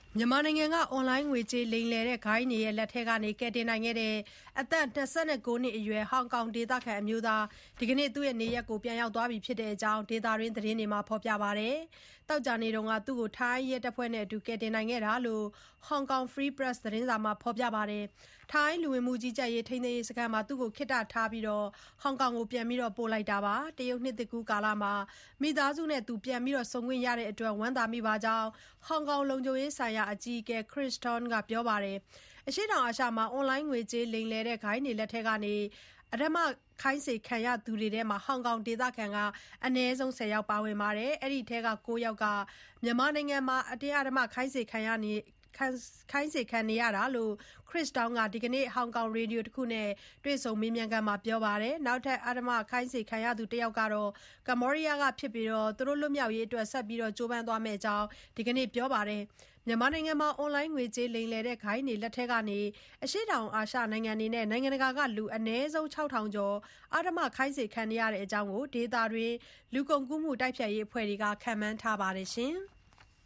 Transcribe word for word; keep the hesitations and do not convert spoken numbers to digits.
မြန်မာနိုင်ငံကအွန်လိုင်းငွေကြေးလိမ်လည်တဲ့ဂိုဏ်းတွေလက်ထဲကနေကယ်တင်နိုင်ခဲ့တဲ့အသက်၂၉နှစ်အရွယ်ဟောင်ကောင်ဒေသခံအမျိုးသားဒီကနေ့သူ့နေရပ်ကိုပြန်ရောက်သွားပြီဖြစ်တဲ့အကြောင်းဒေသတွင်းသတင်းတွေမှာဖော်ပြပါတယ်။သောကြာနေ့ကသူ့ကိုထိုင်းရဲတပ်ဖွဲ့နဲ့အတူကယ်တင်နိုင်ခဲ့တာလို့ Hong Kong Free Press သတင်းစာမှာဖော်ပြပါတယ်။ထိုင်းလူဝင်မှုကြီးကြပ်ရေးထိန်းသိမ်းရေးစခန်းမှာသူ့ကိုခေတ္တထားပြီးဟောင်ကောင်ကိုပြန်ပို့လိုက်တာပါ။တရုတ်နှစ်သစ်ကူးကာလမှာမိသားစုနဲ့သူပြန်ဆုံခွင့်ရတဲ့အတွက်ဝမ်းသာမိကြောင်းဟောင်ကောင်လုံခြုံရေးဆိုင်ရာအကြီးအကဲ Chris Tong ကပြောပါတယ်။အရှေ့တောင်အာရှမှာအွန်လိုင်းငွေကြေးလိမ်လည်တဲ့ဂိုဏ်းတွေလက်ထဲကနေအဓမ္မခိုင်းစေခံရသူတွေထဲမှာဟောင်ကောင်ဒေသခံကအနည်းဆုံးဆယ်ယောက်ပါဝင်ပါတယ်။အဲဒီထဲကကိုးယောက်ကမြန်မာနိုင်ငံမှာအတင်းအဓမ္မခိုင်းစေခံရနေခိုင်းစေခံနေရတာလို့ Chris Tong ကဒီကနေ့ဟောင်ကောင်ရေဒီယိုတစ်ခုနဲ့တွေ့ဆုံမေးမြန်းခန်းမှာပြောပါတယ်။နောက်ထပ်အဓမ္မခိုင်းစေခံရသူတစ်ယောက်ကတော့ကမ္ဘောဒီးယားကဖြစ်ပြီးသူတို့လွတ်မြောက်ရေးအတွက်ဆက်ပြီးကြိုးပမ်းသွားမယ့်အကြောင်းဒီကနေ့ပြောပါတယ်။မြန်မာနိုင်ငံမှာအွန်လိုင်းငွေကြေးလိမ်လည်တဲ့ဂိုဏ်းတွေလက်ထဲကနေအရှေ့တောင်အာရှနိုင်ငံတွေနဲ့နိုင်ငံတကာကလူအနည်းဆုံးခြောက်ထောင်ကျော်အဓမ္မခိုင်းစေခံနေရတဲ့အကြောင်းဒေသတွင်းလူကုန်ကူးမှုတိုက်ဖျက်ရေးအဖွဲ့တွေကခန့်မှန်းထားပါတယ်။